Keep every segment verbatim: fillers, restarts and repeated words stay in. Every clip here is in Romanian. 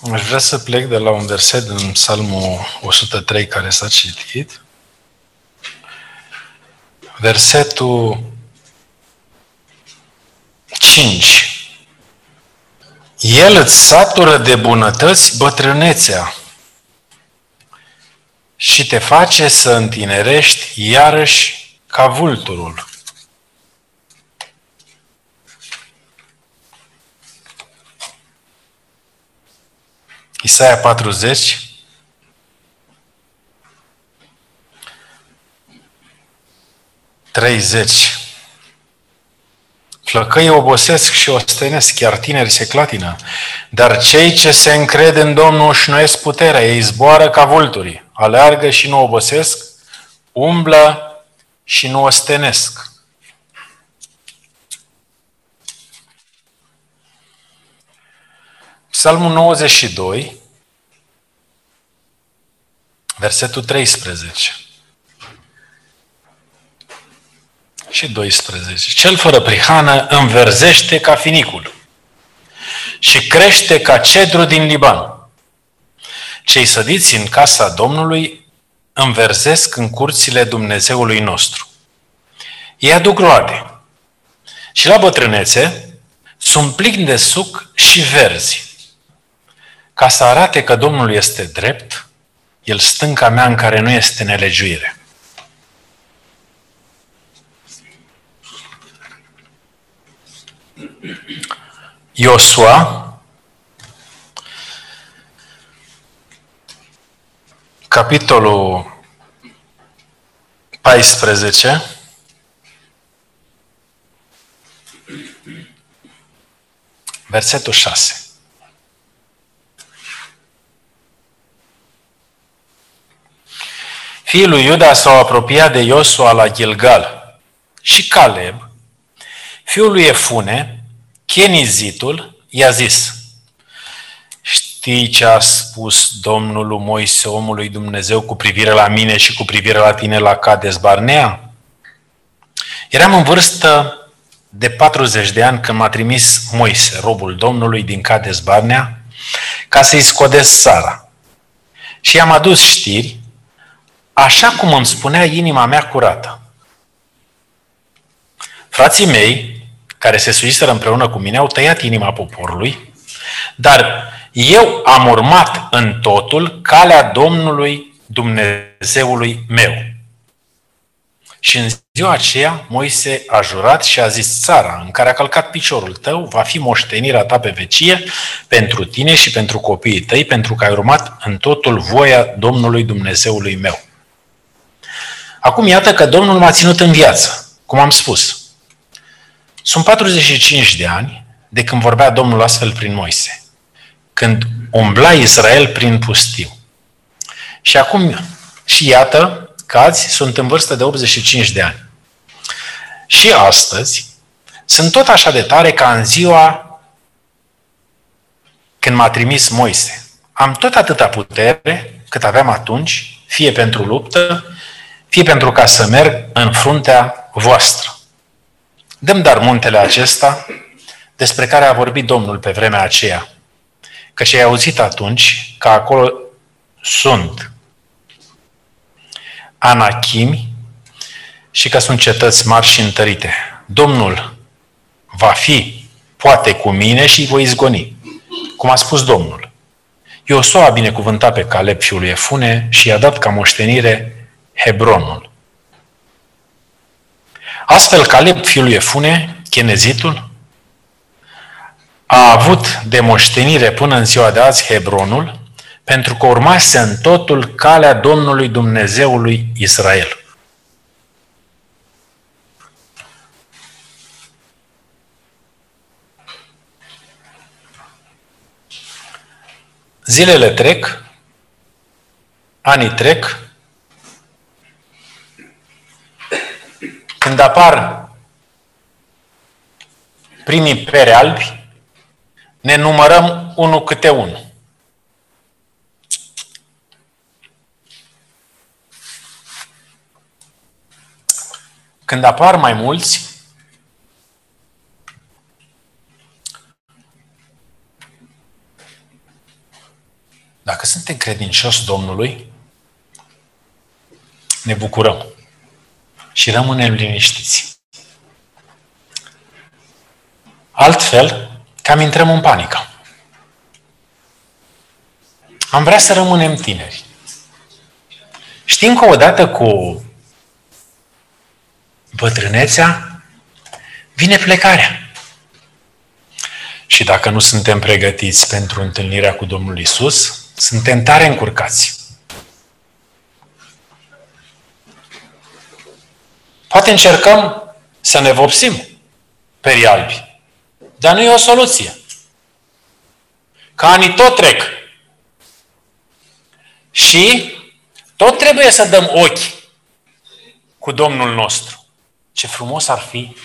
Aș vrea să plec de la un verset în Psalmul o sută trei care s-a citit. Versetul cinci. El îți satură de bunătăți bătrânețea și te face să întinerești iarăși ca vulturul. Isaia patruzeci, treizeci. Flăcăii obosesc și ostenesc, chiar tineri se clatină, dar cei ce se încred în Domnul își noiesc puterea, ei zboară ca vulturii, aleargă și nu obosesc, umblă și nu ostenesc. Psalmul nouăzeci și doi, versetul treisprezece și doisprezece. Cel fără prihană înverzește ca finicul și crește ca cedru din Liban. Cei sădiți în casa Domnului înverzesc în curțile Dumnezeului nostru. Ei aduc roade și la bătrânețe sunt plini de suc și verzi. Ca să arate că Domnul este drept, El stânca mea în care nu este nelegiuire. Iosua, capitolul paisprezece, versetul șase. Fiii lui Iuda s-au apropiat de Iosua la Gilgal și Caleb, fiul lui Efune, Chenizitul, i-a zis: știi ce a spus Domnul lui Moise, omul lui Dumnezeu, cu privire la mine și cu privire la tine la Cades Barnea? Eram în vârstă de patruzeci de ani când m-a trimis Moise, robul Domnului, din Cades Barnea, ca să-i scodesc Sara. Și i-am adus știri, așa cum îmi spunea inima mea curată. Frații mei, care se suiseră împreună cu mine, au tăiat inima poporului, dar eu am urmat în totul calea Domnului Dumnezeului meu. Și în ziua aceea Moise a jurat și a zis: țara în care a călcat piciorul tău va fi moștenirea ta pe vecie pentru tine și pentru copiii tăi, pentru că ai urmat în totul voia Domnului Dumnezeului meu. Acum iată că Domnul m-a ținut în viață, cum am spus. Sunt patruzeci și cinci de ani de când vorbea Domnul astfel prin Moise, când umbla Israel prin pustiu. Și acum, și iată că azi sunt în vârstă de optzeci și cinci de ani. Și astăzi sunt tot așa de tare ca în ziua când m-a trimis Moise. Am tot atâta putere cât aveam atunci, fie pentru luptă, fie pentru ca să merg în fruntea voastră. Dăm dar muntele acesta despre care a vorbit Domnul pe vremea aceea, căci ai auzit atunci că acolo sunt anachimi și că sunt cetăți mari și întărite. Domnul va fi, poate, cu mine și îi voi izgoni, cum a spus Domnul. Iosua a binecuvântat pe Caleb, fiul lui Efune, și i-a dat ca moștenire Hebronul. Astfel, Caleb, fiul lui Efune, Chenezitul, a avut de moștenire până în ziua de azi Hebronul, pentru că urmase în totul calea Domnului Dumnezeului Israel. Zilele trec, anii trec, când apar primii pere albi, ne numărăm unul câte unul. Când apar mai mulți, Dacă suntem credincioși Domnului, ne bucurăm și rămânem liniștiți. Altfel, cam intrăm în panică. Am vrea să rămânem tineri. Știm că odată cu bătrânețea vine plecarea. Și dacă nu suntem pregătiți pentru întâlnirea cu Domnul Iisus, suntem tare încurcați. Poate încercăm să ne vopsim perii albi, dar nu e o soluție. Că anii tot trec. Și tot trebuie să dăm ochi cu Domnul nostru. Ce frumos ar fi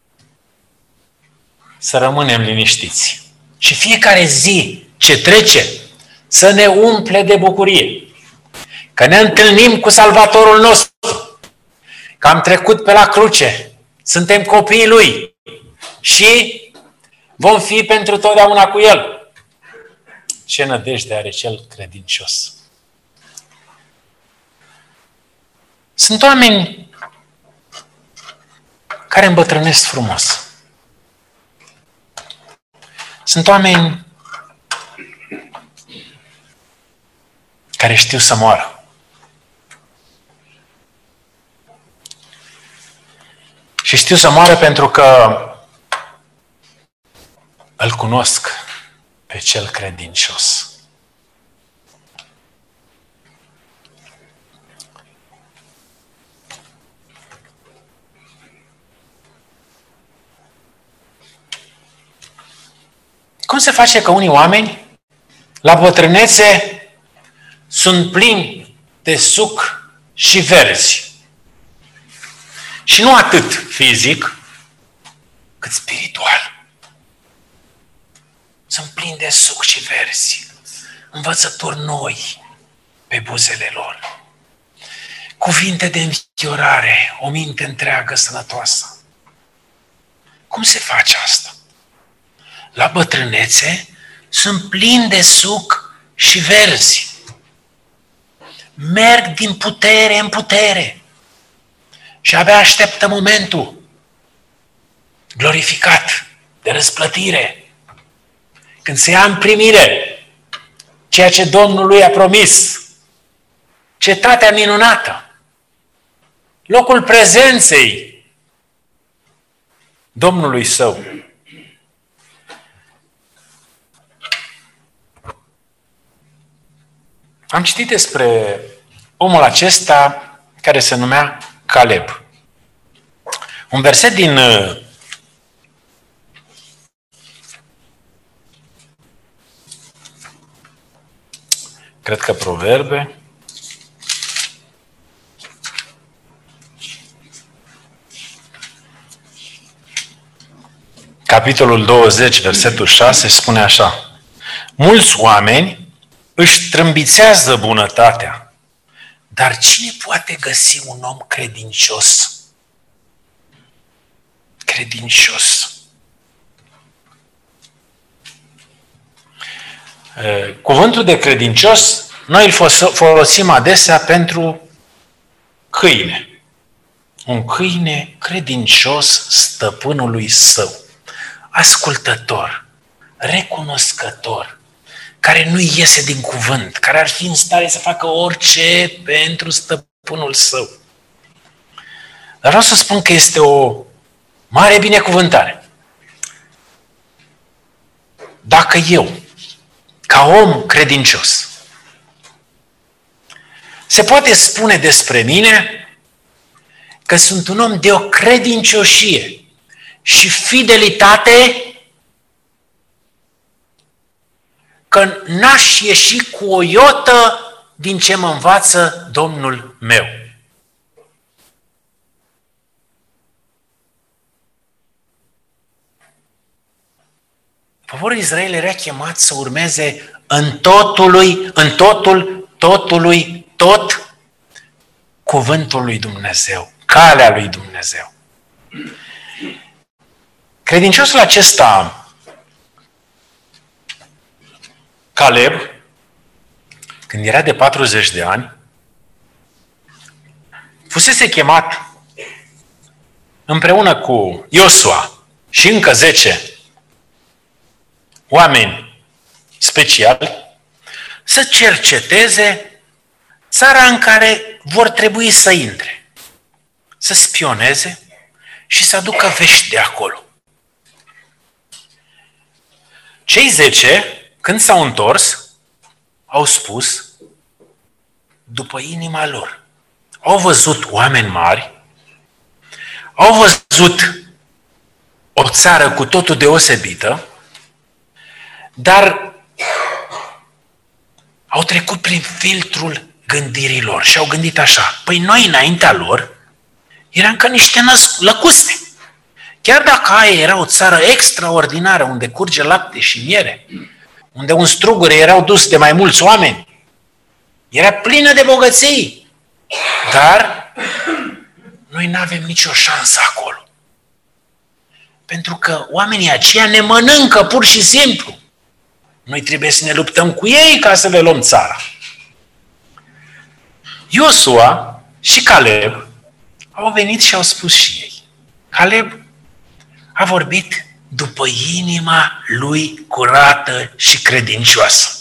să rămânem liniștiți. Și fiecare zi ce trece să ne umple de bucurie. Că ne întâlnim cu Salvatorul nostru. Că am trecut pe la cruce. Suntem copiii Lui. Și vom fi pentru totdeauna cu El. Ce nădejde are cel credincios. Sunt oameni care îmbătrânesc frumos. Sunt oameni care știu să moară. Și știu să moară pentru că îl cunosc pe cel credincios. Cum se face că unii oameni, la bătrânețe, sunt plini de suc și verzi? Și nu atât fizic, cât spiritual. Sunt plini de suc și verzi, învățături noi pe buzele lor, cuvinte de înfiorare, o minte întreagă sănătoasă. Cum se face asta? La bătrânețe sunt plini de suc și verzi. Merg din putere în putere și abia așteptă momentul glorificat de răsplătire, când se ia în primire ceea ce Domnul lui a promis, cetatea minunată, locul prezenței Domnului său. Am citit despre omul acesta care se numea Caleb. Un verset din cred că Proverbe, capitolul douăzeci, versetul șase, spune așa: mulți oameni își trâmbițează bunătatea, dar cine poate găsi un om credincios? Credincios. Cuvântul de credincios, noi îl folosim adesea pentru câine. Un câine credincios stăpânului său, ascultător, recunoscător, care nu iese din cuvânt, care ar fi în stare să facă orice pentru stăpânul său. Dar vreau să spun că este o mare binecuvântare. Dacă eu, ca om credincios, se poate spune despre mine că sunt un om de o credincioșie și fidelitate, că n-aș ieși cu o iotă din ce mă învață Domnul meu. Poporul Israel era chemat să urmeze în totului, în totul, totului, tot cuvântul lui Dumnezeu, calea lui Dumnezeu. Credinciosul acesta, Caleb, când era de patruzeci de ani, fusese chemat împreună cu Iosua și încă zece oameni speciali să cerceteze țara în care vor trebui să intre, să spioneze și să aducă vești de acolo. Cei zece, când s-au întors, au spus după inima lor. Au văzut oameni mari, au văzut o țară cu totul deosebită, dar au trecut prin filtrul gândirilor și au gândit așa, păi noi înaintea lor eram ca niște lăcuste. Chiar dacă aia era o țară extraordinară, unde curge lapte și miere, unde un strugure erau dus de mai mulți oameni, era plină de bogății, dar noi nu avem nicio șansă acolo. Pentru că oamenii aceia ne mănâncă pur și simplu. Noi trebuie să ne luptăm cu ei ca să le luăm țara. Iosua și Caleb au venit și au spus și ei. Caleb a vorbit după inima lui curată și credincioasă.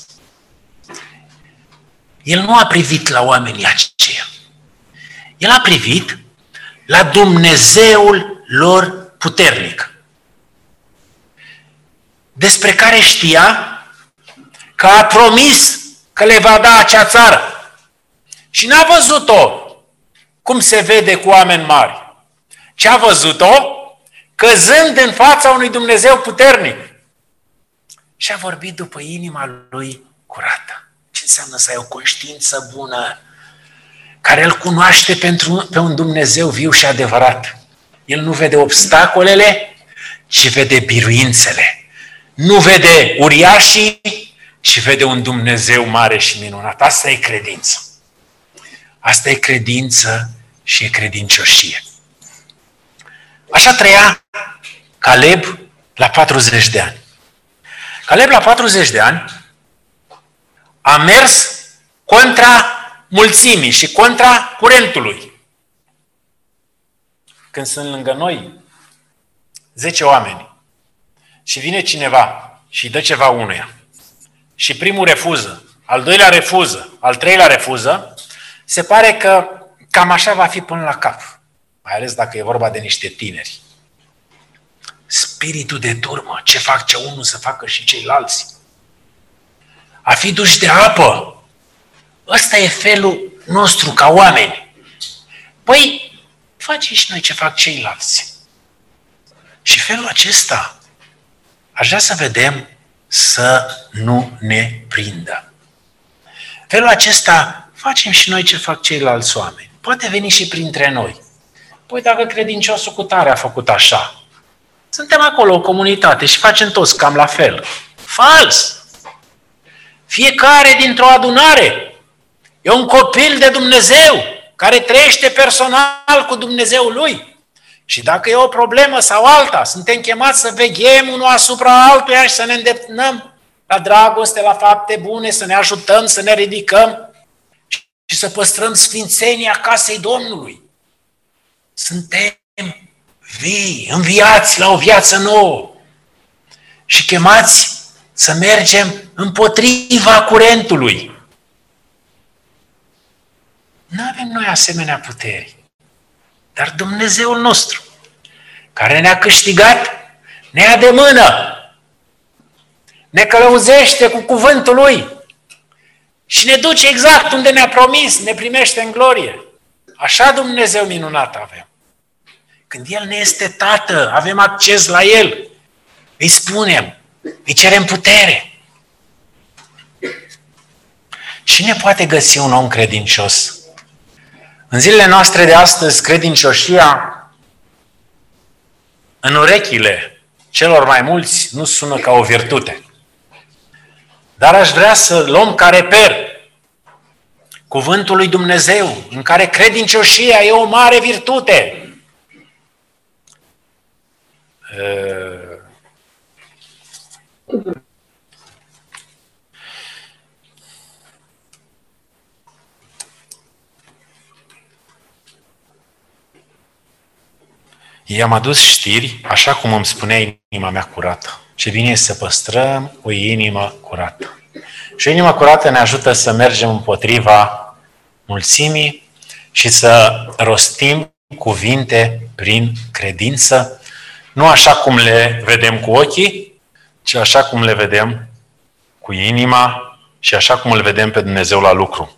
El nu a privit la oamenii aceia. El a privit la Dumnezeul lor puternic, despre care știa că a promis că le va da acea țară. Și n-a văzut-o cum se vede cu oameni mari, ci a văzut-o căzând în fața unui Dumnezeu puternic. Și a vorbit după inima lui curată. Ce înseamnă să ai o conștiință bună, care îl cunoaște pentru, pe un Dumnezeu viu și adevărat. El nu vede obstacolele, ci vede biruințele. Nu vede uriașii, ci vede un Dumnezeu mare și minunat. Asta e credință. Asta e credință și e credincioșie. Așa trăia Caleb la patruzeci de ani. Caleb la patruzeci de ani a mers contra mulțimii și contra curentului. Când sunt lângă noi zece oameni și vine cineva și îi dă ceva unuia și primul refuză, al doilea refuză, al treilea refuză, se pare că cam așa va fi până la cap. Mai ales dacă e vorba de niște tineri. Spiritul de turmă, ce fac ce unul să facă și ceilalți. A fi duși de apă. Ăsta e felul nostru ca oameni. Păi, facem și noi ce fac ceilalți. Și felul acesta, aș vrea să vedem să nu ne prindă. Felul acesta, facem și noi ce fac ceilalți oameni. Poate veni și printre noi. Păi dacă credinciosul cu tare a făcut așa, suntem acolo o comunitate și facem toți cam la fel. Fals! Fiecare dintr-o adunare e un copil de Dumnezeu care trăiește personal cu Dumnezeul lui. Și dacă e o problemă sau alta, suntem chemați să veghem unul asupra altuia și să ne îndemnăm la dragoste, la fapte bune, să ne ajutăm, să ne ridicăm și să păstrăm sfințenia casei Domnului. Suntem vii, înviați la o viață nouă și chemați să mergem împotriva curentului. Nu avem noi asemenea puteri, dar Dumnezeul nostru, care ne-a câștigat, ne ia de mână, ne călăuzește cu cuvântul Lui și ne duce exact unde ne-a promis, ne primește în glorie. Așa Dumnezeu minunat avem. Când El ne este Tată, avem acces la El, îi spunem, îi cerem putere. Cine poate găsi un om credincios? În zilele noastre de astăzi, credincioșia în urechile celor mai mulți nu sună ca o virtute. Dar aș vrea să luăm ca reper cuvântul lui Dumnezeu, în care credincioșia e o mare virtute. I-am adus știri, așa cum îmi spunea inima mea curată. Ce bine este să păstrăm o inimă curată. Și o inimă curată ne ajută să mergem împotriva mulțimii și să rostim cuvinte prin credință, nu așa cum le vedem cu ochii, ci așa cum le vedem cu inima și așa cum îl vedem pe Dumnezeu la lucru.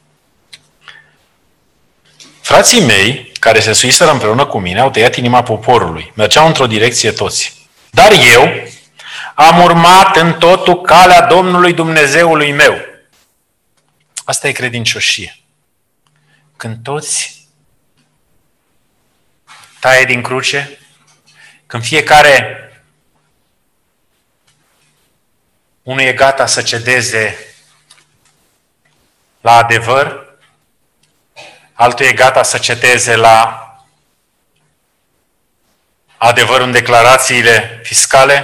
Frații mei, care se suiseră împreună cu mine, au tăiat inima poporului. Mergeau într-o direcție toți. Dar eu am urmat în totul calea Domnului Dumnezeului meu. Asta e credincioșie. Când toți taie din cruce, când fiecare unul e gata să cedeze la adevăr, altul e gata să cedeze la adevărul în declarațiile fiscale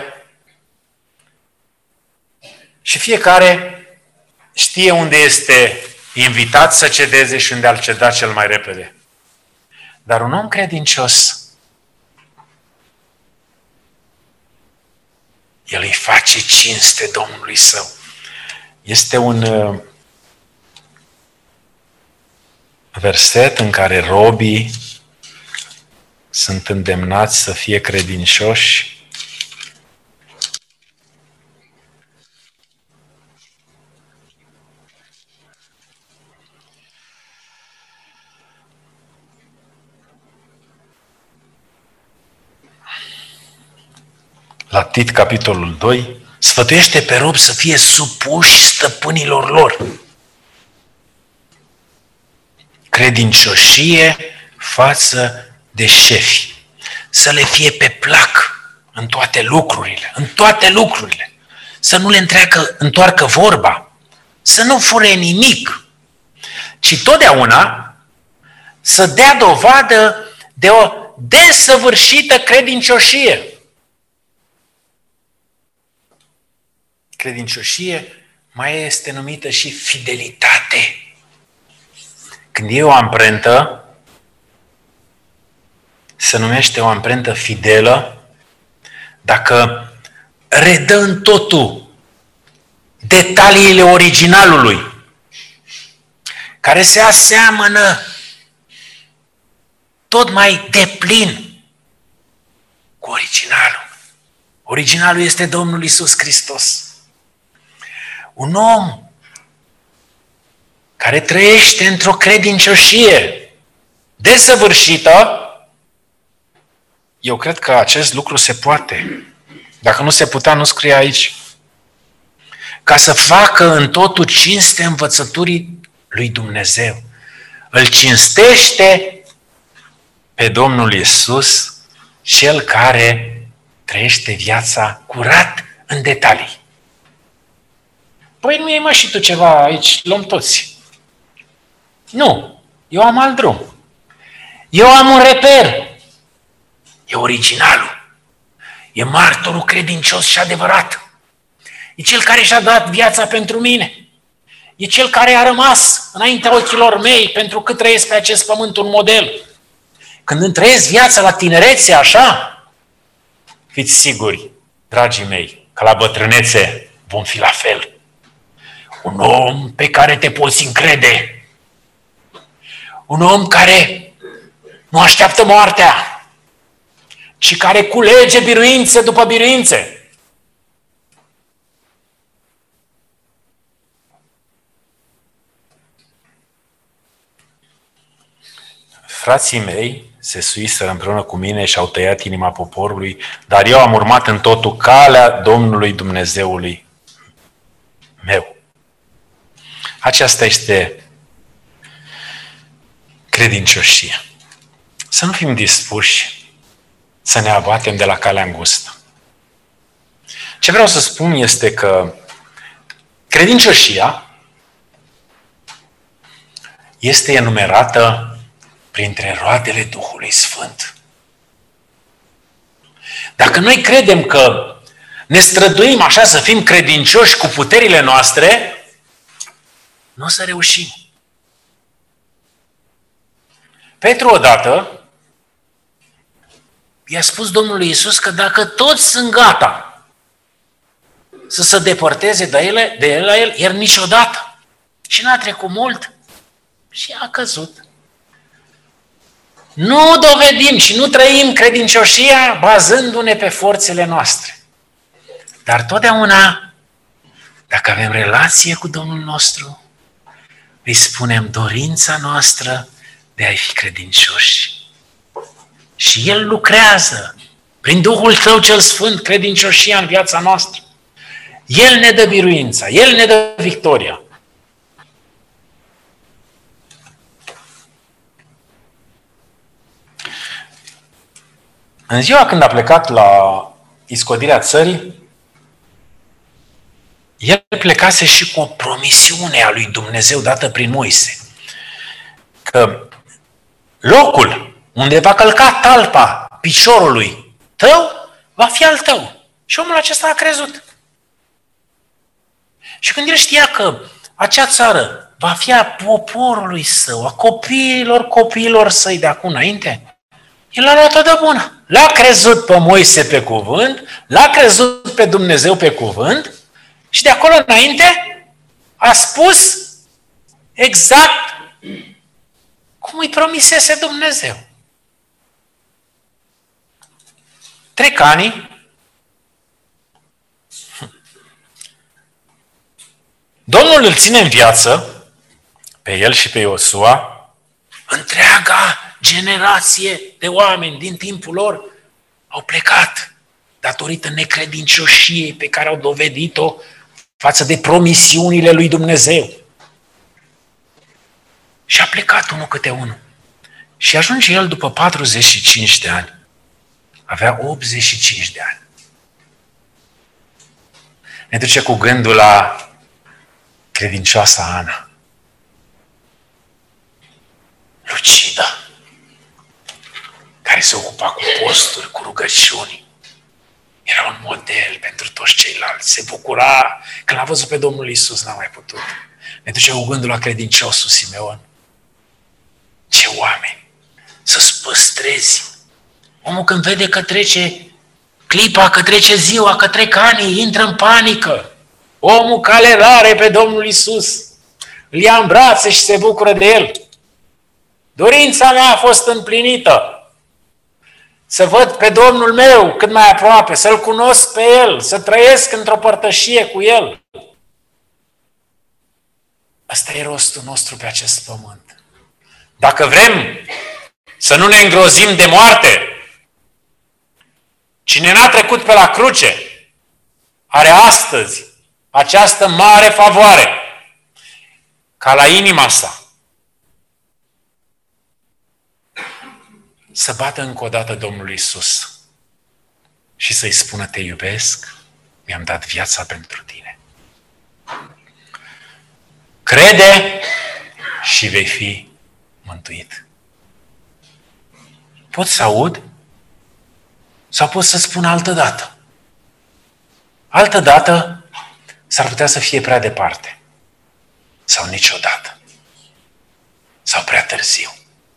și fiecare știe unde este invitat să cedeze și unde ar ceda cel mai repede. Dar un om credincios, el îi face cinste Domnului său. Este un uh, verset în care robii sunt îndemnați să fie credincioși. La Tit, capitolul doi, sfătuiește pe robi să fie supuși stăpânilor lor. Credincioșie față de șefi. Să le fie pe plac în toate lucrurile. În toate lucrurile. Să nu le întreacă, întoarcă vorba. Să nu fure nimic. Ci totdeauna să dea dovadă de o desăvârșită credincioșie. Credincioșie mai este numită și fidelitate. Când e o amprentă, se numește o amprentă fidelă dacă redă în totul detaliile originalului, care se aseamănă tot mai deplin cu originalul. Originalul este Domnul Iisus Hristos. Un om care trăiește într-o credincioșie desăvârșită, eu cred că acest lucru se poate. Dacă nu se putea, nu scrie aici. Ca să facă în totul cinste învățăturii lui Dumnezeu. Îl cinstește pe Domnul Iisus, cel care trăiește viața curat în detalii. Păi nu iei mă și tu ceva aici, luăm toți. Nu, eu am alt drum. Eu am un reper. E originalul. E martorul credincios și adevărat. E cel care și-a dat viața pentru mine. E cel care a rămas înaintea ochilor mei pentru cât trăiesc pe acest pământ un model. Când îmi trăiesc viața la tinerețe așa, fiți siguri, dragii mei, că la bătrânețe vom fi la fel. Un om pe care te poți încrede. Un om care nu așteaptă moartea, ci care culege biruințe după biruințe. Frații mei se suiseră împreună cu mine și au tăiat inima poporului, dar eu am urmat în totul calea Domnului Dumnezeului meu. Aceasta este credincioșia. Să nu fim dispuși să ne abatem de la calea îngustă. Ce vreau să spun este că credincioșia este enumerată printre roadele Duhului Sfânt. Dacă noi credem că ne străduim așa să fim credincioși cu puterile noastre, nu o să reușim. Petru odată i-a spus Domnului Iisus că dacă toți sunt gata să se depărteze de el, de el la el, el niciodată. Și n-a trecut mult și a căzut. Nu dovedim și nu trăim credincioșia bazându-ne pe forțele noastre. Dar totdeauna, dacă avem relație cu Domnul nostru, îi spunem dorința noastră de a-i fi credincioși. Și El lucrează prin Duhul Tău cel Sfânt credincioșia în viața noastră. El ne dă biruința, El ne dă victoria. În ziua când a plecat la iscodirea țării, el plecase și cu o promisiune a lui Dumnezeu dată prin Moise. Că locul unde va călca talpa piciorului tău va fi al tău. Și omul acesta a crezut. Și când el știa că acea țară va fi a poporului său, a copiilor copiilor săi de acum înainte, el a luat-o de bună. L-a crezut pe Moise pe cuvânt, l-a crezut pe Dumnezeu pe cuvânt și de acolo înainte a spus exact cum îi promisese Dumnezeu. Trec ani, Domnul îl ține în viață, pe el și pe Iosua, întreaga generație de oameni din timpul lor au plecat datorită necredincioșiei pe care au dovedit-o față de promisiunile lui Dumnezeu. Și a plecat unul câte unul. Și ajunge el după patruzeci și cinci de ani. Avea optzeci și cinci de ani. Ne duce cu gândul la credincioasa Ana. Lucidă, care se ocupa cu posturi, cu rugăciuni. Era un model pentru toți ceilalți. Se bucura când l-a văzut pe Domnul Iisus, n-a mai putut. Ne duce cu gândul la credinciosul Simeon. Ce oameni! Să-ți păstrezi. Omul când vede că trece clipa, că trece ziua, că trec anii, intră în panică. Omul care are pe Domnul Iisus, îl ia în brațe și se bucură de el. Dorința mea a fost împlinită. Să văd pe Domnul meu cât mai aproape, să-L cunosc pe El, să trăiesc într-o părtășie cu El. Asta e rostul nostru pe acest pământ. Dacă vrem să nu ne îngrozim de moarte, cine n-a trecut pe la cruce are astăzi această mare favoare ca la inima sa să bată încă o dată Domnul Iisus și să-i spună: te iubesc, mi-am dat viața pentru tine. Crede și vei fi mântuit. Pot să aud sau pot să spun altă dată. Altă dată s-ar putea să fie prea departe sau niciodată sau prea târziu.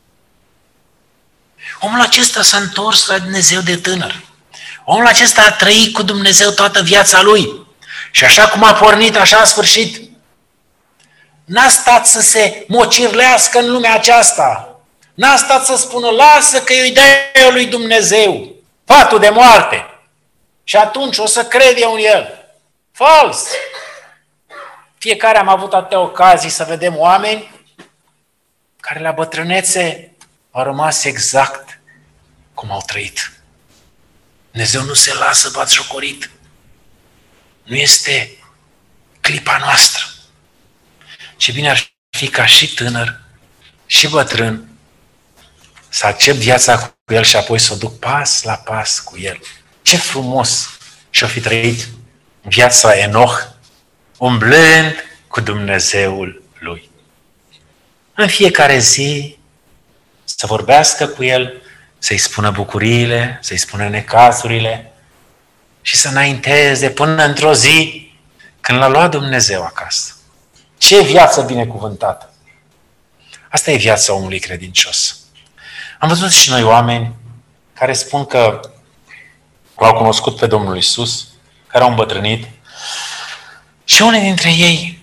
Omul acesta s-a întors la Dumnezeu de tânăr. Omul acesta a trăit cu Dumnezeu toată viața lui. Și așa cum a pornit, așa a sfârșit. N-a stat să se mocirlească în lumea aceasta. N-a stat să spună: lasă că e o idee lui Dumnezeu, patul de moarte. Și atunci o să cred eu în el. Fals! Fiecare am avut atâtea ocazii să vedem oameni care la bătrânețe au rămas exact cum au trăit. Dumnezeu nu se lasă batjocorit. Nu este clipa noastră. Ce bine ar fi ca și tânăr și bătrân să accept viața cu El și apoi să o duc pas la pas cu El. Ce frumos și-o fi trăit viața Enoch, umblând cu Dumnezeul lui. În fiecare zi să vorbească cu El, să-i spună bucuriile, să-i spună necazurile și să înainteze până într-o zi când l-a luat Dumnezeu acasă. Ce viață binecuvântată! Asta e viața omului credincios. Am văzut și noi oameni care spun că l-au cunoscut pe Domnul Iisus, care au îmbătrânit, și unii dintre ei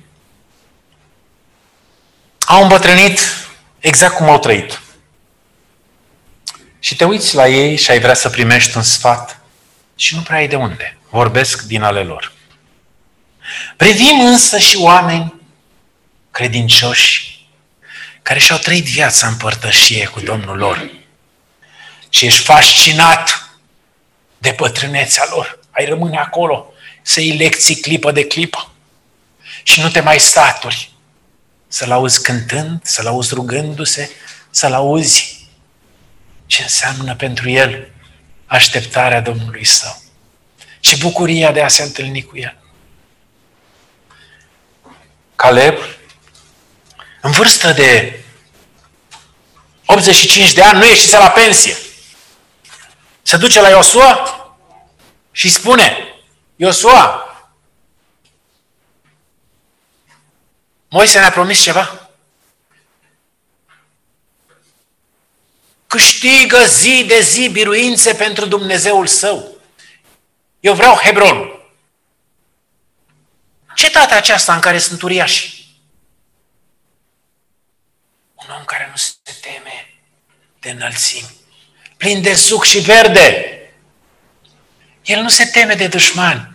au îmbătrânit exact cum au trăit. Și te uiți la ei și ai vrea să primești un sfat și nu prea ai de unde. Vorbesc din ale lor. Privim însă și oameni credincioși care și-au trăit viața în părtășie cu Domnul lor. Și ești fascinat de bătrânețea lor. Ai rămâne acolo să iei lecții clipă de clipă. Și nu te mai saturi să-l auzi cântând, să-l auzi rugându-se, să-l auzi ce înseamnă pentru el așteptarea Domnului său și bucuria de a se întâlni cu el. Caleb, în vârstă de optzeci și cinci de ani, nu ieșise la pensie. Se duce la Iosua și spune: Iosua, Moise ne-a promis ceva. Câștigă zi de zi biruințe pentru Dumnezeul său. Eu vreau Hebron. Cetatea aceasta în care sunt uriași. Un om care nu se teme de înălțimi, plin de suc și verde. El nu se teme de dușmani.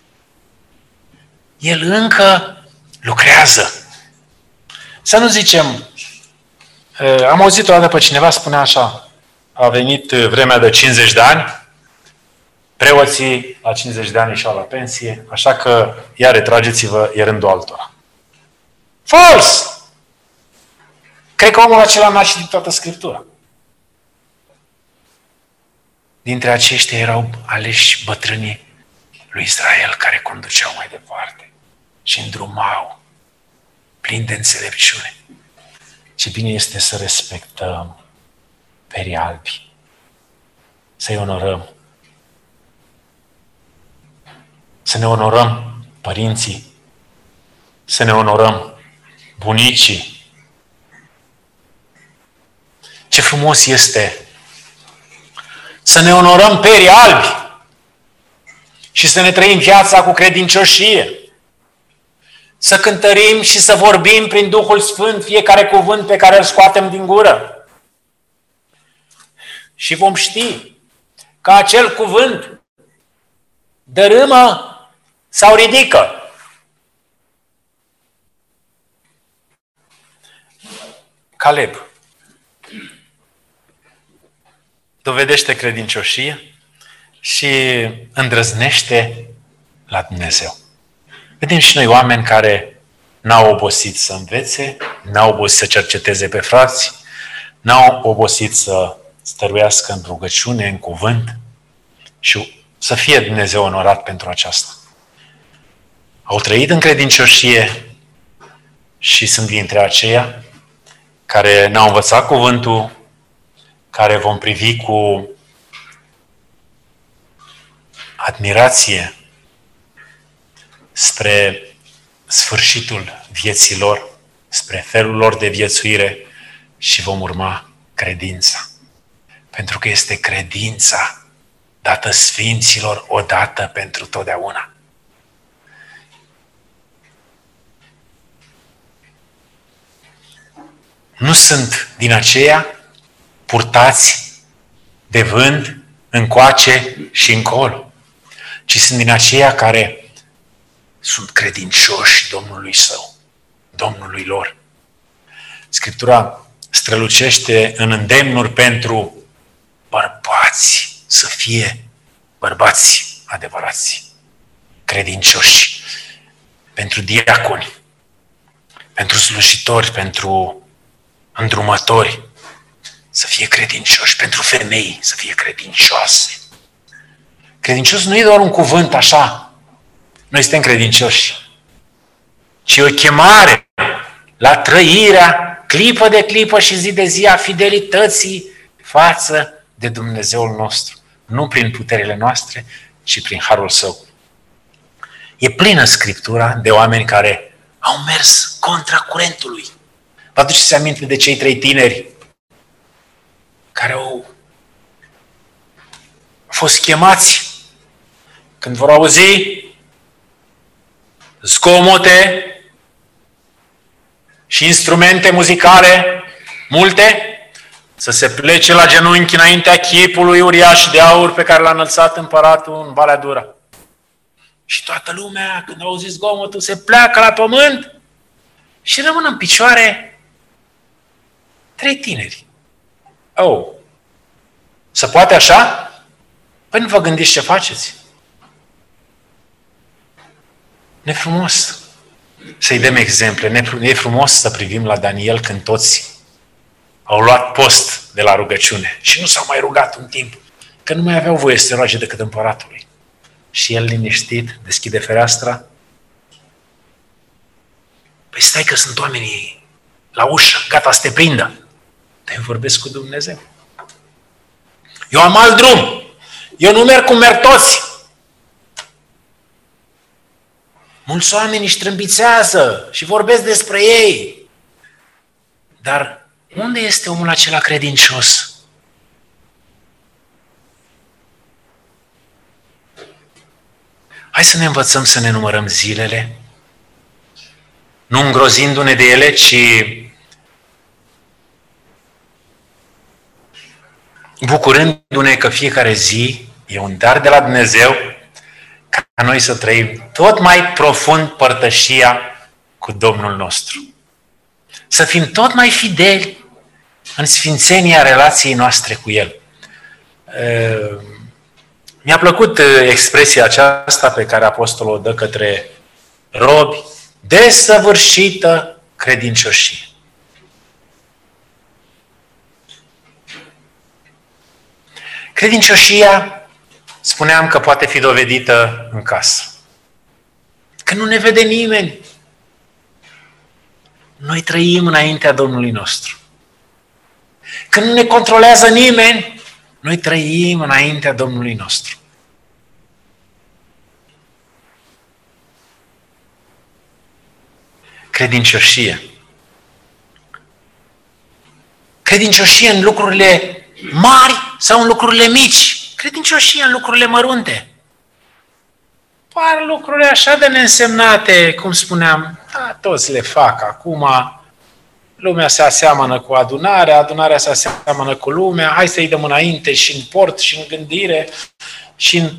El încă lucrează. Să nu zicem, am auzit o dată pe cineva spunea așa: a venit vremea de cincizeci de ani, preoții la cincizeci de ani ieșeau la pensie, așa că ia retrageți-vă, e rândul altora. Fals! Cred că omul acela n-a citit toată Scriptura. Dintre aceștia erau aleși bătrânii lui Israel care conduceau mai departe și îndrumau plin de înțelepciune. Ce bine este să respectăm perii albi, să-i onorăm, să ne onorăm părinții, să ne onorăm bunicii. Ce frumos este să ne onorăm perii albi și să ne trăim viața cu credincioșie. Să cântărim și să vorbim prin Duhul Sfânt fiecare cuvânt pe care îl scoatem din gură. Și vom ști că acel cuvânt dărâmă sau ridică. Caleb dovedește credincioșie și îndrăznește la Dumnezeu. Vedem și noi oameni care n-au obosit să învețe, n-au obosit să cerceteze pe frați, n-au obosit să stăruiască în rugăciune, în cuvânt și să fie Dumnezeu onorat pentru aceasta. Au trăit în credincioșie și sunt dintre aceia care ne-au învățat cuvântul, care vom privi cu admirație spre sfârșitul vieții lor, spre felul lor de viețuire și vom urma credința. Pentru că este credința dată sfinților odată pentru totdeauna. Nu sunt din aceia purtați de vânt încoace și încolo, ci sunt din aceia care sunt credincioși Domnului său, Domnului lor. Scriptura strălucește în îndemnuri pentru bărbați să fie bărbați adevărați, credincioși, pentru diaconi, pentru slujitori, pentru îndrumători, să fie credincioși, pentru femei să fie credincioase. Credincios nu e doar un cuvânt așa, noi suntem credincioși, ci o chemare la trăirea clipă de clipă și zi de zi a fidelității față de Dumnezeul nostru. Nu prin puterile noastre, ci prin harul Său. E plină Scriptura de oameni care au mers contra curentului. Vă aduceți aminte de cei trei tineri care au fost chemați, când vor auzi zgomote și instrumente muzicale multe, să se plece la genunchi înaintea chipului uriaș de aur pe care l-a înălțat împăratul în Valea Dura. Și toată lumea, când auzi zgomotul, se pleacă la pământ și rămân în picioare trei tineri. Oh, se poate așa? Păi nu vă gândiți ce faceți? Ne frumos să-i dăm exemple, ne e frumos să privim la Daniel când toți au luat post de la rugăciune și nu s-au mai rugat un timp, că nu mai aveau voie să se roage decât împăratului. Și el, liniștit, deschide fereastra. Păi stai că sunt oamenii la ușă, gata să te prindă. Dar eu vorbesc cu Dumnezeu. Eu am alt drum. Eu nu merg cum merg toți. Mulți oameni își trâmbițează și vorbesc despre ei. Dar unde este omul acela credincios? Hai să ne învățăm să ne numărăm zilele, nu îngrozindu-ne de ele, ci bucurându-ne că fiecare zi e un dar de la Dumnezeu ca noi să trăim tot mai profund părtășia cu Domnul nostru. Să fim tot mai fideli în sfințenia relației noastre cu El. Mi-a plăcut expresia aceasta pe care apostolul o dă către robi, desăvârșită credincioșie. Credincioșia, spuneam că poate fi dovedită în casă. Când nu ne vede nimeni, noi trăim înaintea Domnului nostru. Când nu ne controlează nimeni, noi trăim înaintea Domnului nostru. Credincioșie. Credincioșie în lucrurile mari sau în lucrurile mici. Credincioșie în lucrurile mărunte. Par lucruri așa de neînsemnate, cum spuneam, da, toți le fac acum. Lumea se aseamănă cu adunarea, adunarea se aseamănă cu lumea, hai să-i dăm înainte și în port, și în gândire, și în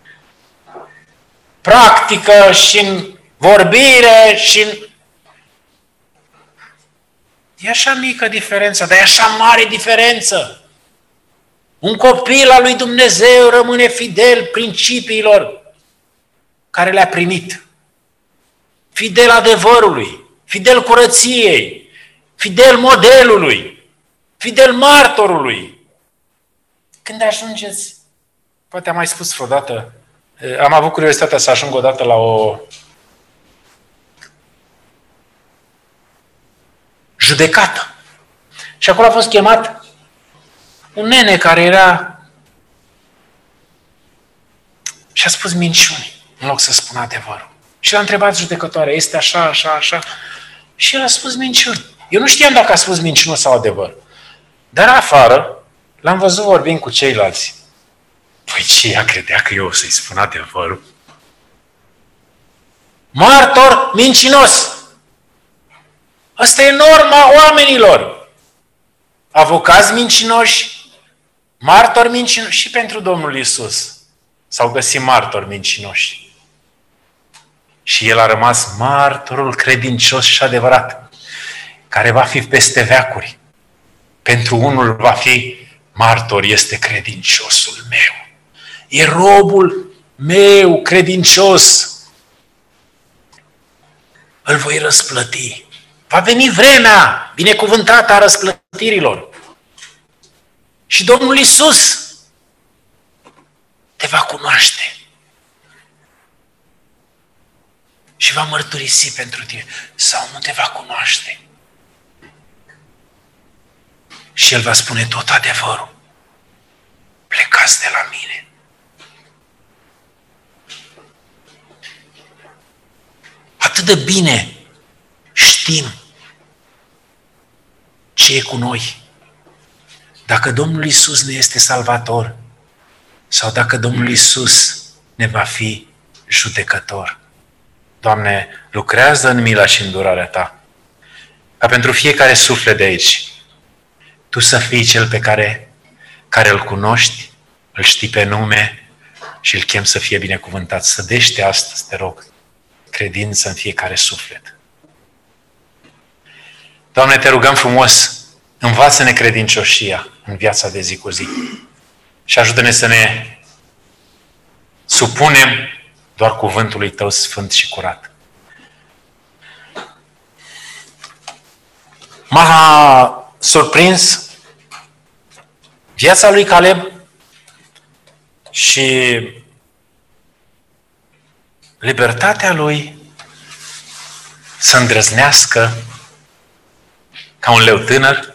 practică, și în vorbire, și în... E așa mică diferență, dar e așa mare diferență. Un copil al lui Dumnezeu rămâne fidel principiilor care le-a primit. Fidel adevărului, fidel curăției, fidel modelului, fidel martorului. Când ajungeți, poate am mai spus vreodată, am avut curiozitatea să ajung odată la o judecată. Și acolo a fost chemat un nene care era și a spus minciuni în loc să spună adevărul. Și l-a întrebat judecătoarea, este așa, așa, așa? Și el a spus minciuni. Eu nu știam dacă a spus minciună sau adevăr. Dar afară l-am văzut vorbind cu ceilalți. Păi ce ea credea că eu o să-i spun adevărul? Martor mincinos! Asta e norma oamenilor. Avocați mincinoși, martori mincinoși și pentru Domnul Iisus. S-au găsit martori mincinoși. Și el a rămas martorul credincios și adevărat, care va fi peste veacuri. Pentru unul va fi martor, este credinciosul meu. E robul meu credincios. Îl voi răsplăti. Va veni vremea binecuvântată a răsplătirilor. Și Domnul Iisus te va cunoaște. Și va mărturisi pentru tine. Sau nu te va cunoaște. Și El va spune tot adevărul. Plecați de la mine. Atât de bine știm ce e cu noi. Dacă Domnul Iisus ne este salvator, sau dacă Domnul Iisus ne va fi judecător. Doamne, lucrează în mila și îndurarea Ta, ca pentru fiecare suflet de aici, Tu să fii Cel pe care, care îl cunoști, îl știi pe nume și îl chem să fie binecuvântat. Sădește astăzi, te rog, credință în fiecare suflet. Doamne, te rugăm frumos, învață-ne credincioșia în viața de zi cu zi și ajută-ne să ne supunem doar cuvântului Tău sfânt și curat. M-a surprins viața lui Caleb și libertatea lui să îndrăznească ca un leu tânăr,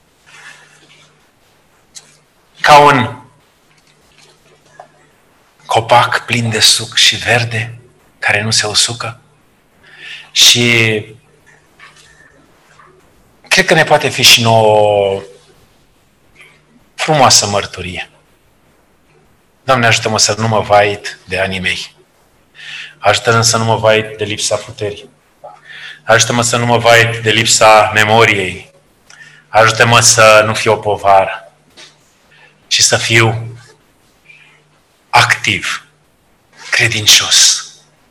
ca un copac plin de suc și verde, care nu se usucă. Și cred că ne poate fi și nouă frumoasă mărturie. Doamne, ajută-mă să nu mă vait de anii mei. Ajută-mă să nu mă vait de lipsa puterii. Ajută-mă să nu mă vait de lipsa memoriei. Ajută-mă să nu fiu o povară, ci să fiu activ, credincios,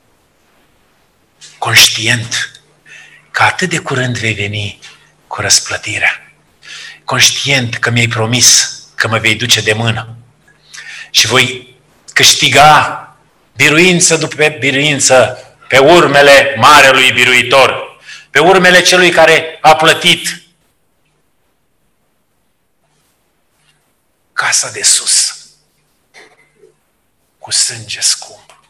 conștient că atât de curând vei veni cu răsplătirea. Conștient că mi-ai promis că mă vei duce de mână și voi câștiga biruință după biruință pe urmele Marelui Biruitor, pe urmele Celui care a plătit casa de sus cu sânge scump.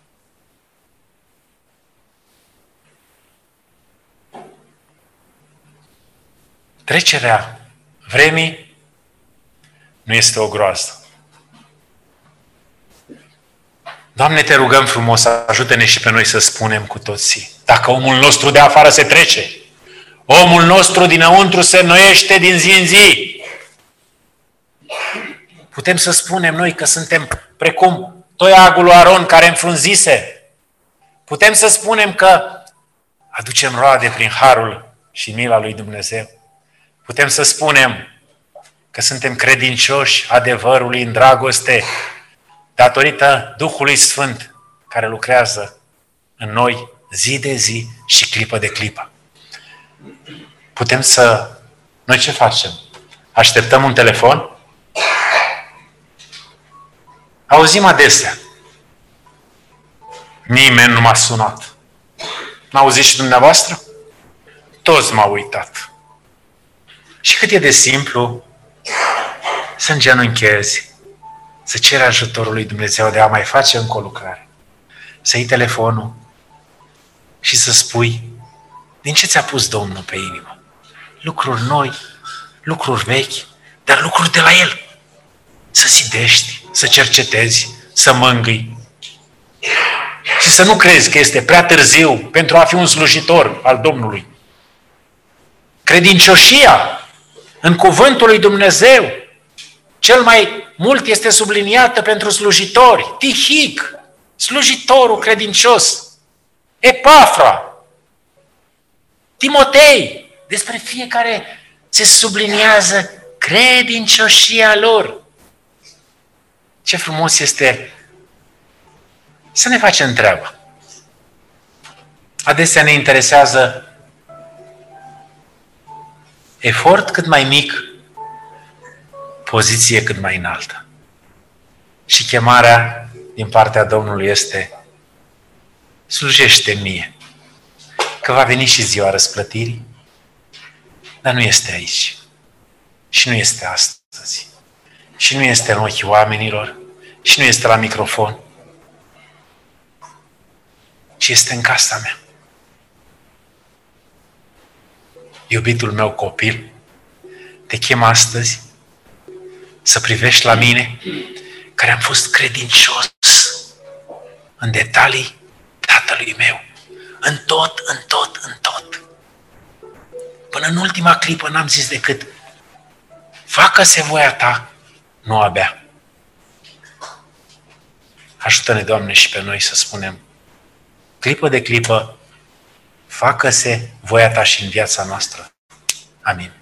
Trecerea vremii nu este o groază. Doamne, te rugăm frumos, ajută-ne și pe noi să spunem cu toții. Dacă omul nostru de afară se trece, omul nostru dinăuntru se înnoiește din zi în zi. Putem să spunem noi că suntem precum toiagul lui Aron care înfrunzise. Putem să spunem că aducem roade prin harul și mila lui Dumnezeu. Putem să spunem că suntem credincioși adevărului în dragoste datorită Duhului Sfânt care lucrează în noi zi de zi și clipă de clipă. Putem să... Noi ce facem? Așteptăm un telefon? Auzim adesea. Nimeni nu m-a sunat. N-auziți și dumneavoastră? Toți m-au uitat. Și cât e de simplu să îngenunchezi, să ceri ajutorul lui Dumnezeu de a mai face încă o lucrare. Să iei telefonul și să spui din ce ți-a pus Domnul pe inimă. Lucruri noi, lucruri vechi, dar lucruri de la El. Să zidești, să cercetezi, să mângâi. Și să nu crezi că este prea târziu pentru a fi un slujitor al Domnului. Credincioșia în cuvântul lui Dumnezeu cel mai mult este subliniată pentru slujitori. Tihic, slujitorul credincios. Epafra, Timotei, despre fiecare se subliniază credincioșia lor. Ce frumos este să ne facem treaba. Adesea ne interesează efort cât mai mic, poziție cât mai înaltă. Și chemarea din partea Domnului este: slujește mie, că va veni și ziua răsplătirii, dar nu este aici. Și nu este astăzi. Și nu este în ochii oamenilor. Și nu este la microfon. Ci este în casa mea. Iubitul meu copil, te chem astăzi să privești la mine, care am fost credincios în detalii Tatălui meu. În tot, în tot, în tot. Până în ultima clipă n-am zis decât: facă-se voia ta, nu abia. Ajută-ne, Doamne, și pe noi să spunem, clipă de clipă, facă-se voia Ta și în viața noastră. Amin.